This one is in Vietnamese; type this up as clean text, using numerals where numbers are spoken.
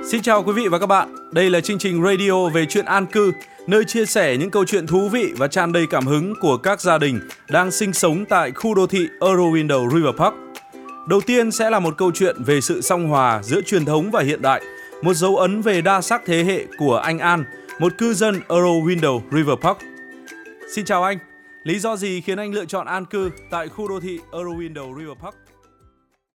Xin chào quý vị và các bạn, đây là chương trình radio về chuyện an cư, nơi chia sẻ những câu chuyện thú vị và tràn đầy cảm hứng của các gia đình đang sinh sống tại khu đô thị Eurowindow River Park. Đầu tiên sẽ là một câu chuyện về sự song hòa giữa truyền thống và hiện đại, một dấu ấn về đa sắc thế hệ của anh An, một cư dân Eurowindow River Park. Xin chào anh, lý do gì khiến anh lựa chọn an cư tại khu đô thị Eurowindow River Park?